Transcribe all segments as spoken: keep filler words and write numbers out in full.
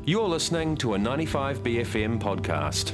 You're listening to a ninety-five B F M podcast.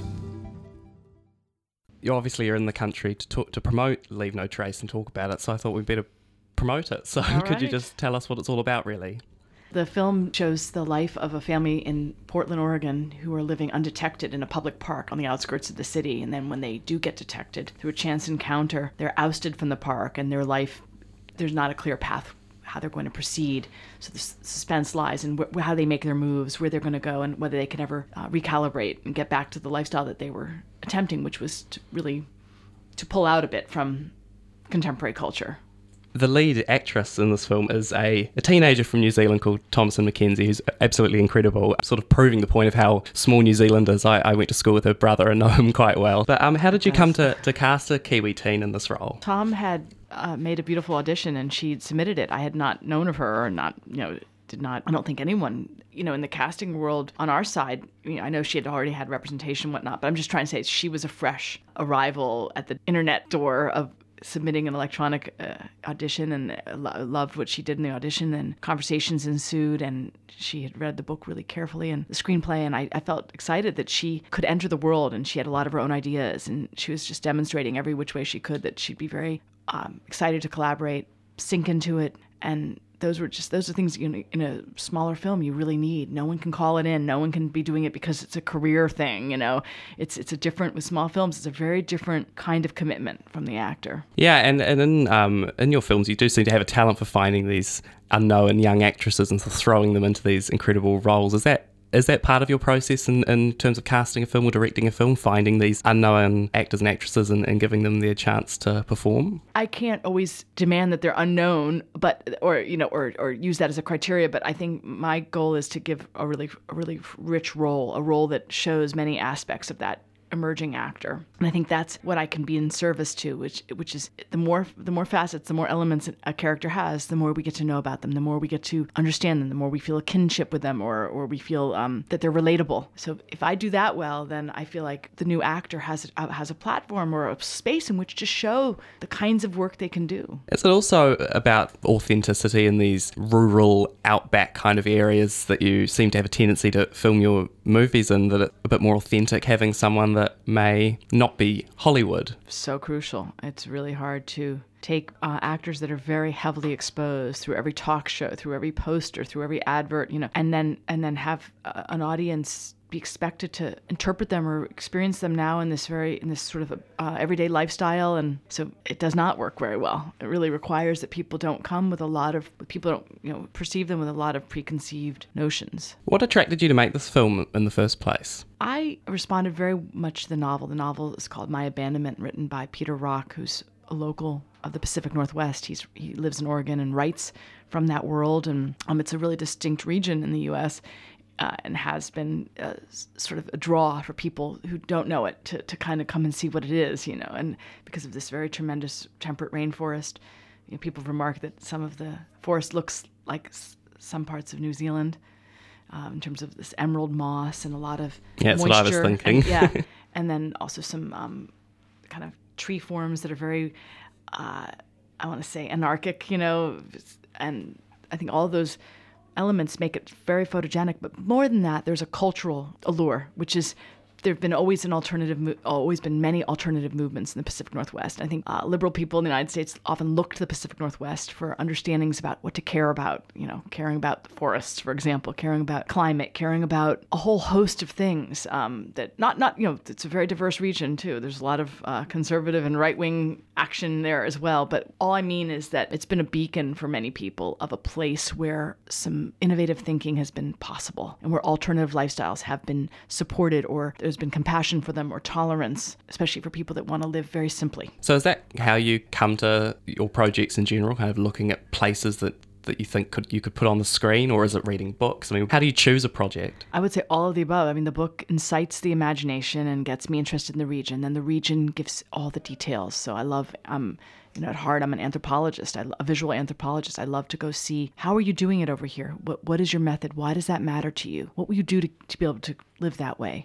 You obviously are in the country to talk, to promote Leave No Trace and talk about it, so I thought we'd better promote it. So All could right. you just tell us what it's all about, really? The film shows the life of a family in Portland, Oregon, who are living undetected in a public park on the outskirts of the city. And then when they do get detected, through a chance encounter, they're ousted from the park, and their life, there's not a clear path how they're going to proceed. So the suspense lies in wh- how they make their moves, where they're going to go, and whether they can ever uh, recalibrate and get back to the lifestyle that they were attempting, which was to really to pull out a bit from contemporary culture. The lead actress in this film is a, a teenager from New Zealand called Thomasin McKenzie, who's absolutely incredible, sort of proving the point of how small New Zealand is. I, I went to school with her brother and know him quite well. But um, how did you come to, to cast a Kiwi teen in this role? Tom had uh, made a beautiful audition, and she'd submitted it. I had not known of her, or not, you know, did not, I don't think anyone, you know, in the casting world on our side, you know, I know she had already had representation and whatnot, but I'm just trying to say she was a fresh arrival at the internet door of submitting an electronic uh, audition, and lo- loved what she did in the audition, and conversations ensued, and she had read the book really carefully and the screenplay, and I, I felt excited that she could enter the world, and she had a lot of her own ideas, and she was just demonstrating every which way she could that she'd be very um, excited to collaborate, sink into it, and those were just, those are things you know, in a smaller film you really need. No one can call it in. No one can be doing it because it's a career thing, you know. It's it's a different, with small films, it's a very different kind of commitment from the actor. Yeah, and, and in um in your films, you do seem to have a talent for finding these unknown young actresses and throwing them into these incredible roles. Is that Is that part of your process in, in terms of casting a film or directing a film, finding these unknown actors and actresses and, and giving them their chance to perform? I can't always demand that they're unknown, but or you know, or or use that as a criteria. But I think my goal is to give a really a really rich role, a role that shows many aspects of that emerging actor. And I think that's what I can be in service to, which which is the more the more facets, the more elements a character has, the more we get to know about them, the more we get to understand them, the more we feel a kinship with them, or or we feel um, that they're relatable. So if I do that well, then I feel like the new actor has a, has a platform or a space in which to show the kinds of work they can do. Is it also about authenticity in these rural, outback kind of areas that you seem to have a tendency to film your movies in, that it's a bit more authentic, having someone that may not be Hollywood? So crucial. It's really hard to take uh, actors that are very heavily exposed through every talk show, through every poster, through every advert, you know, and then and then have uh, an audience be expected to interpret them or experience them now in this very in this sort of uh, everyday lifestyle. And so it does not work very well. It really requires that people don't come with a lot of people don't you know perceive them with a lot of preconceived notions. What attracted you to make this film in the first place? I responded very much to the novel. The novel is called My Abandonment, written by Peter Rock, who's a local of the Pacific Northwest. He's he lives in Oregon and writes from that world, and um, it's a really distinct region in the U S Uh, and has been uh, sort of a draw for people who don't know it to, to kind of come and see what it is, you know. And because of this very tremendous temperate rainforest, you know, people remark that some of the forest looks like s- some parts of New Zealand um, in terms of this emerald moss and a lot of yeah, that's moisture. what I was thinking. And, yeah, and then also some um, kind of tree forms that are very, uh, I want to say, anarchic, you know. And I think all of those elements make it very photogenic, but more than that, there's a cultural allure, which is there have been always an alternative, mo- always been many alternative movements in the Pacific Northwest. I think uh, liberal people in the United States often look to the Pacific Northwest for understandings about what to care about, you know, caring about the forests, for example, caring about climate, caring about a whole host of things um, that not, not, you know, it's a very diverse region too. There's a lot of uh, conservative and right-wing action there as well. But all I mean is that it's been a beacon for many people of a place where some innovative thinking has been possible and where alternative lifestyles have been supported, or there's been compassion for them, or tolerance, especially for people that want to live very simply. So is that how you come to your projects in general, kind of looking at places that, that you think could you could put on the screen, or is it reading books? I mean, how do you choose a project? I would say all of the above. I mean, the book incites the imagination and gets me interested in the region. Then the region gives all the details. So I love, um, you know, at heart, I'm an anthropologist, I, a visual anthropologist. I love to go see, how are you doing it over here? What What is your method? Why does that matter to you? What will you do to, to be able to live that way?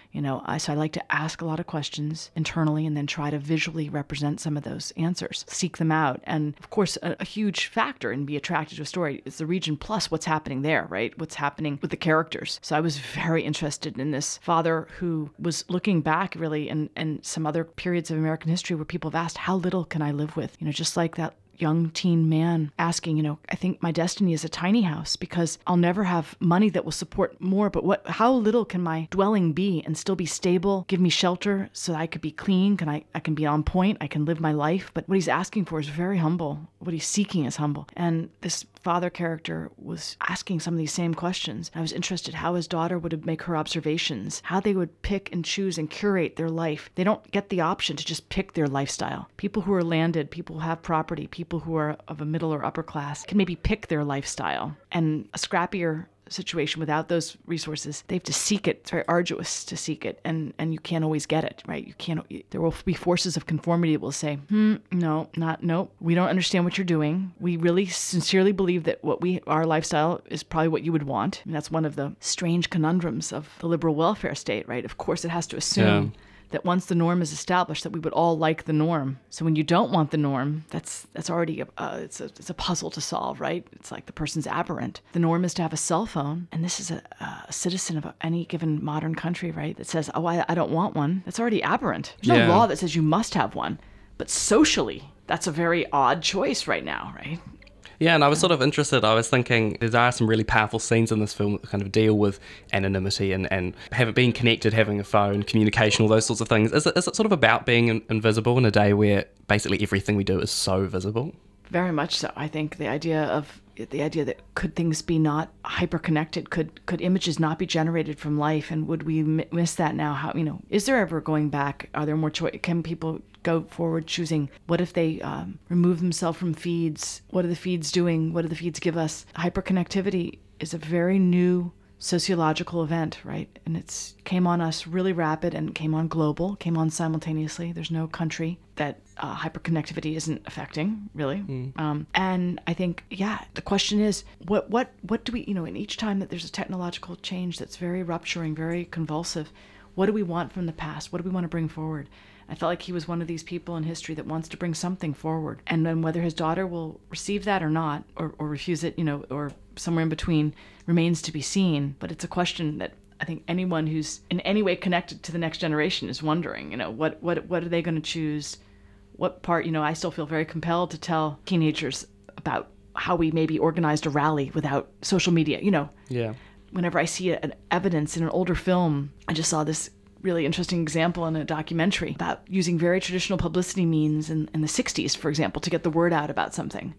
You know, I, so I like to ask a lot of questions internally and then try to visually represent some of those answers, seek them out. And of course, a, a huge factor in be attracted to a story is the region plus what's happening there, right? What's happening with the characters. So I was very interested in this father who was looking back really and and some other periods of American history where people have asked, how little can I live with? You know, just like that young teen man asking, you know, I think my destiny is a tiny house because I'll never have money that will support more, but what, how little can my dwelling be and still be stable, give me shelter so that I could be clean, can I, I can be on point, I can live my life. But what he's asking for is very humble. What he's seeking is humble. And this father character was asking some of these same questions. I was interested how his daughter would make her observations, how they would pick and choose and curate their life. They don't get the option to just pick their lifestyle. People who are landed, people who have property, people who are of a middle or upper class can maybe pick their lifestyle. And a scrappier situation without those resources, they have to seek it. It's very arduous to seek it, and and you can't always get it, right? You can't. There will be forces of conformity that will say, hmm, no, not no. We don't understand what you're doing. We really sincerely believe that what we our lifestyle is probably what you would want. And that's one of the strange conundrums of the liberal welfare state, right? Of course, it has to assume. Yeah. That once the norm is established, that we would all like the norm. So when you don't want the norm, that's that's already a uh, it's a it's a puzzle to solve, right? It's like the person's aberrant. The norm is to have a cell phone, and this is a, a citizen of any given modern country, right? That says, oh, I, I don't want one. That's already aberrant. There's yeah. no law that says you must have one, but socially, that's a very odd choice right now, right? Yeah, and I was sort of interested, I was thinking there are some really powerful scenes in this film that kind of deal with anonymity and, and having being connected, having a phone, communication, all those sorts of things. Is it, is it sort of about being in, invisible in a day where basically everything we do is so visible? Very much so. I think the idea of the idea that could things be not hyper-connected? Could could images not be generated from life? And would we m- miss that now? How, you know, is there ever going back? Are there more choice? Can people go forward choosing? What if they um, remove themselves from feeds? What are the feeds doing? What do the feeds give us? Hyperconnectivity is a very new sociological event, right? And it's came on us really rapid and came on global, came on simultaneously. There's no country that uh, hyperconnectivity isn't affecting, really. Mm. Um, and I think, yeah, the question is, what, what, what do we, you know, in each time that there's a technological change that's very rupturing, very convulsive, what do we want from the past? What do we want to bring forward? I felt like he was one of these people in history that wants to bring something forward. And then whether his daughter will receive that or not, or, or refuse it, you know, or somewhere in between, remains to be seen. But it's a question that I think anyone who's in any way connected to the next generation is wondering, you know, what what what are they going to choose? What part, you know, I still feel very compelled to tell teenagers about how we maybe organized a rally without social media, you know. Yeah. Whenever I see an evidence in an older film, I just saw this really interesting example in a documentary about using very traditional publicity means in, in the sixties, for example, to get the word out about something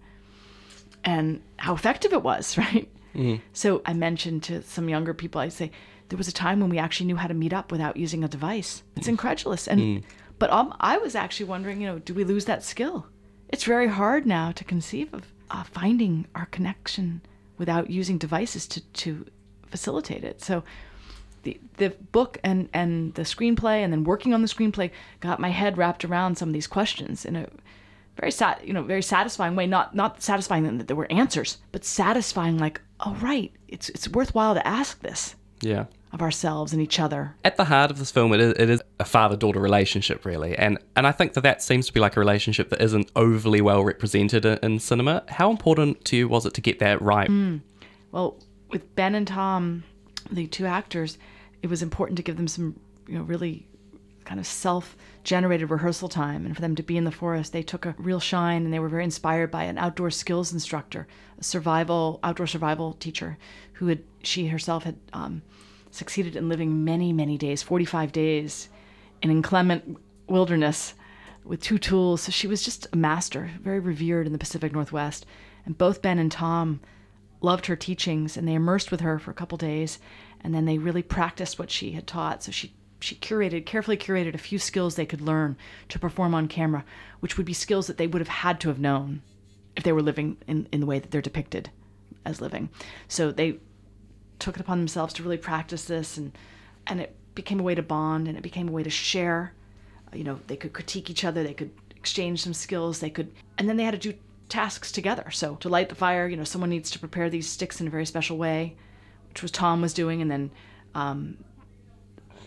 and how effective it was, right? Mm-hmm. So I mentioned to some younger people, I say, there was a time when we actually knew how to meet up without using a device. It's incredulous. And mm. But um, I was actually wondering, you know, do we lose that skill? It's very hard now to conceive of uh, finding our connection without using devices to, to facilitate it. So the the book and, and the screenplay and then working on the screenplay got my head wrapped around some of these questions in a very sat, you know, very satisfying way. Not not satisfying that there were answers, but satisfying like, oh right, it's it's worthwhile to ask this. Yeah. Of ourselves and each other. At the heart of this film, it is, it is a father-daughter relationship, really, and and I think that that seems to be like a relationship that isn't overly well represented in, in cinema. How important to you was it to get that right? Mm. Well, with Ben and Tom, the two actors, it was important to give them some, you know, really kind of self-generated rehearsal time, and for them to be in the forest. They took a real shine, and they were very inspired by an outdoor skills instructor, a survival, outdoor survival teacher, who had, she herself had um, succeeded in living many, many days, forty-five days, in inclement wilderness with two tools. So she was just a master, very revered in the Pacific Northwest. And both Ben and Tom loved her teachings, and they immersed with her for a couple days, and then they really practiced what she had taught. So she she curated, carefully curated a few skills they could learn to perform on camera, which would be skills that they would have had to have known if they were living in, in the way that they're depicted as living. So they took it upon themselves to really practice this, and and it became a way to bond, and it became a way to share. You know, they could critique each other, they could exchange some skills, they could, and then they had to do tasks together. So to light the fire, you know, someone needs to prepare these sticks in a very special way, which was Tom was doing, and then um,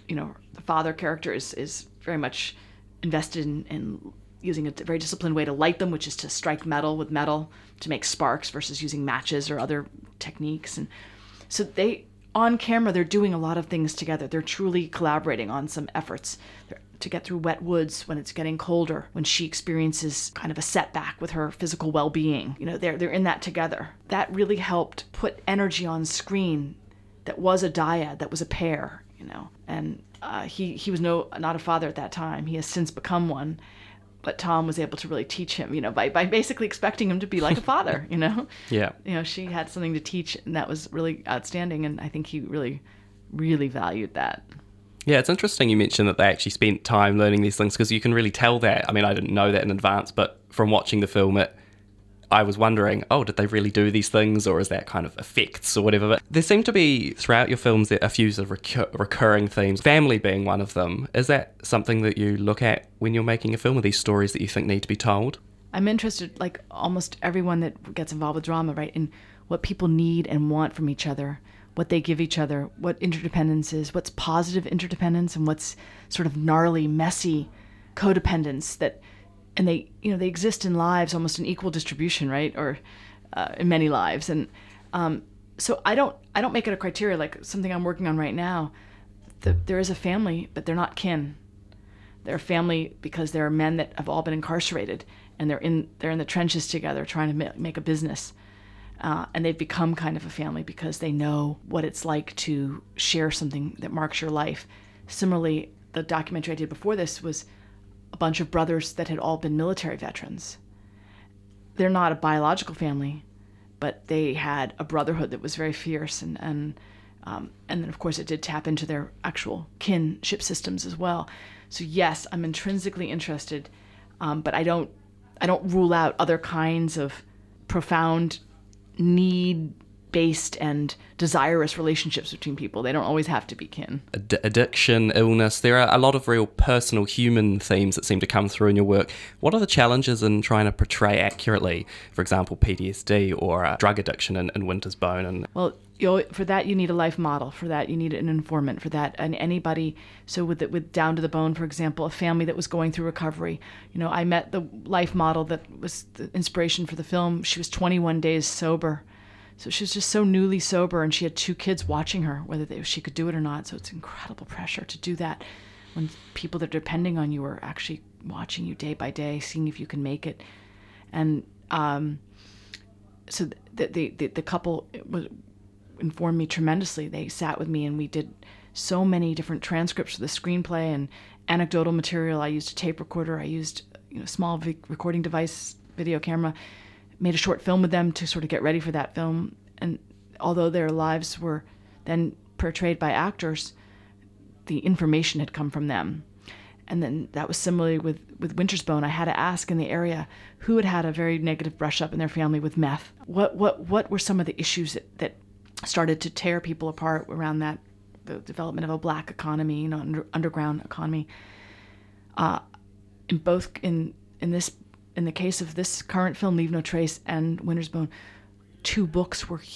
you know, the father character is, is very much invested in, in using a very disciplined way to light them, which is to strike metal with metal to make sparks versus using matches or other techniques. And so they, on camera, they're doing a lot of things together. They're truly collaborating on some efforts to get through wet woods when it's getting colder, when she experiences kind of a setback with her physical well-being. You know, they're they're in that together. That really helped put energy on screen that was a dyad, that was a pair, you know. And uh, he, he was no not a father at that time. He has since become one. But Tom was able to really teach him, you know, by, by basically expecting him to be like a father, you know? Yeah. You know, she had something to teach, and that was really outstanding. And I think he really, really valued that. Yeah, it's interesting you mentioned that they actually spent time learning these things, because you can really tell that. I mean, I didn't know that in advance, but from watching the film, it, I was wondering, oh, did they really do these things, or is that kind of effects or whatever? But there seem to be, throughout your films, a few sort of recur- recurring themes, family being one of them. Is that something that you look at when you're making a film? Are these stories that you think need to be told? I'm interested, like almost everyone that gets involved with drama, right, in what people need and want from each other, what they give each other, what interdependence is, what's positive interdependence, and what's sort of gnarly, messy codependence that, and they, you know, they exist in lives almost in equal distribution, right? Or uh, in many lives. And um, so I don't, I don't make it a criteria, like something I'm working on right now. The, there is a family, but they're not kin. They're a family because there are men that have all been incarcerated, and they're in, they're in the trenches together trying to ma- make a business. Uh, and they've become kind of a family because they know what it's like to share something that marks your life. Similarly, the documentary I did before this was a bunch of brothers that had all been military veterans. They're not a biological family, but they had a brotherhood that was very fierce. And and, um, and then, of course, it did tap into their actual kinship systems as well. So, yes, I'm intrinsically interested, um, but I don't I don't rule out other kinds of profound need-based and desirous relationships between people. They don't always have to be kin. Ad- addiction, illness, there are a lot of real personal human themes that seem to come through in your work. What are the challenges in trying to portray accurately, for example, P T S D or uh, drug addiction in, in Winter's Bone? And Well, you know, for that you need a life model. For that you need an informant. For that, and anybody. So with the, with Down to the Bone, for example, a family that was going through recovery. You know, I met the life model that was the inspiration for the film. She was twenty-one days sober, so she was just so newly sober, and she had two kids watching her, whether they, she could do it or not. So it's incredible pressure to do that when people that are depending on you are actually watching you day by day, seeing if you can make it. And um, so the the the, the couple was. informed me tremendously. They sat with me and we did so many different transcripts for the screenplay and anecdotal material. I used a tape recorder. I used, you know, a small v- recording device, video camera, made a short film with them to sort of get ready for that film. And although their lives were then portrayed by actors, the information had come from them. And then that was similarly with, with Winter's Bone. I had to ask in the area who had had a very negative brush up in their family with meth. What what what were some of the issues that, that started to tear people apart around that, the development of a black economy, you know, under, underground economy. Uh, in both, in in this, in the case of this current film, Leave No Trace and Winter's Bone, two books were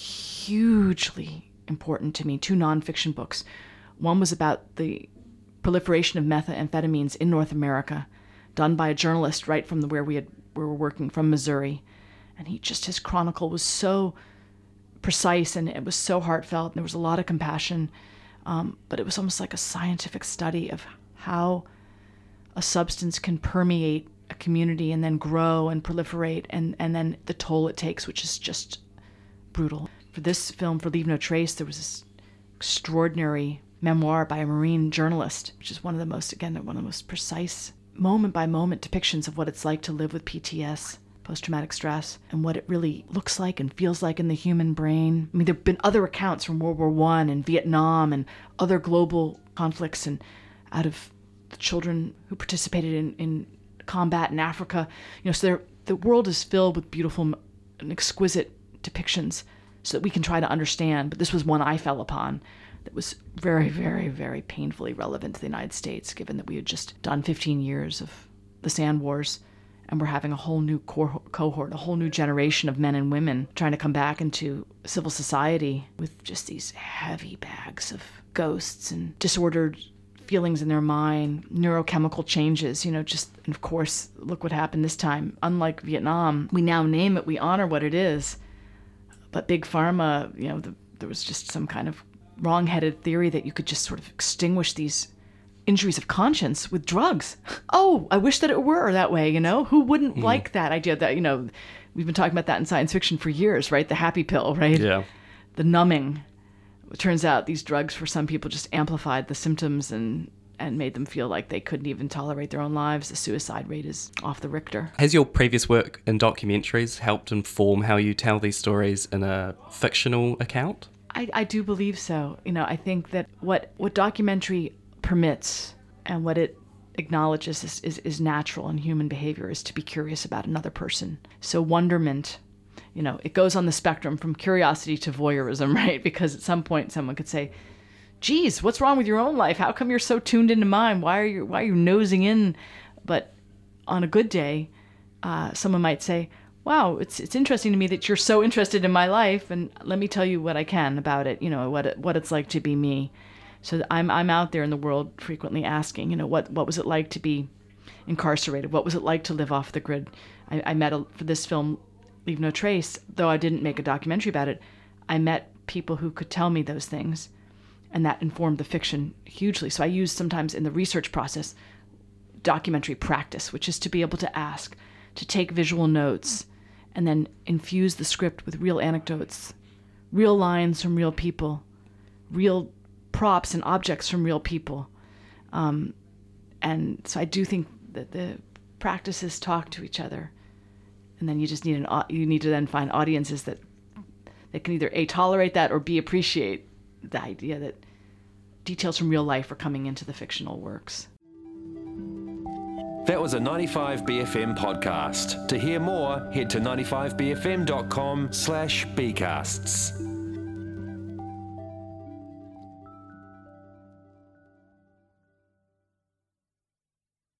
hugely important to me, two nonfiction books. One was about the proliferation of methamphetamines in North America, done by a journalist right from the, where we had we were working, from Missouri. And he just, his chronicle was so precise and it was so heartfelt, and there was a lot of compassion, um, but it was almost like a scientific study of how a substance can permeate a community and then grow and proliferate, and, and then the toll it takes, which is just brutal. For this film, for Leave No Trace, there was this extraordinary memoir by a Marine journalist, which is one of the most, again, one of the most precise moment-by-moment depictions of what it's like to live with P T S, post-traumatic stress, and what it really looks like and feels like in the human brain. I mean, there have been other accounts from World War One and Vietnam and other global conflicts, and out of the children who participated in, in combat in Africa. You know, so there, the world is filled with beautiful and exquisite depictions so that we can try to understand. But this was one I fell upon that was very, very, very painfully relevant to the United States, given that we had just done fifteen years of the Sand Wars, and we're having a whole new co- cohort, a whole new generation of men and women trying to come back into civil society with just these heavy bags of ghosts and disordered feelings in their mind, neurochemical changes, you know, just, and of course, look what happened this time. Unlike Vietnam, we now name it, we honor what it is. But Big Pharma, you know, the, there was just some kind of wrong-headed theory that you could just sort of extinguish these injuries of conscience with drugs. Oh, I wish that it were that way, you know? Who wouldn't mm. like that idea that, you know, we've been talking about that in science fiction for years, right? The happy pill, right? Yeah. The numbing. It turns out these drugs for some people just amplified the symptoms and, and made them feel like they couldn't even tolerate their own lives. The suicide rate is off the Richter. Has your previous work in documentaries helped inform how you tell these stories in a fictional account? I, I do believe so. You know, I think that what, what documentary permits and what it acknowledges is, is, is natural in human behavior is to be curious about another person. So wonderment, you know, it goes on the spectrum from curiosity to voyeurism, right? Because at some point someone could say, geez, what's wrong with your own life? How come you're so tuned into mine? Why are you, why are you nosing in? But on a good day, uh, someone might say, wow, it's it's interesting to me that you're so interested in my life, and let me tell you what I can about it, you know, what it, what it's like to be me. So I'm I'm out there in the world frequently asking, you know, what, what was it like to be incarcerated? What was it like to live off the grid? I, I met, a, for this film, Leave No Trace, though I didn't make a documentary about it, I met people who could tell me those things, and that informed the fiction hugely. So I use sometimes in the research process documentary practice, which is to be able to ask, to take visual notes, and then infuse the script with real anecdotes, real lines from real people, real props and objects from real people. Um, and so I do think that the practices talk to each other. And then you just need an you need to then find audiences that that can either A, tolerate that, or B, appreciate the idea that details from real life are coming into the fictional works. That was a ninety-five B F M podcast. To hear more, head to ninety-five B F M dot com slash B casts.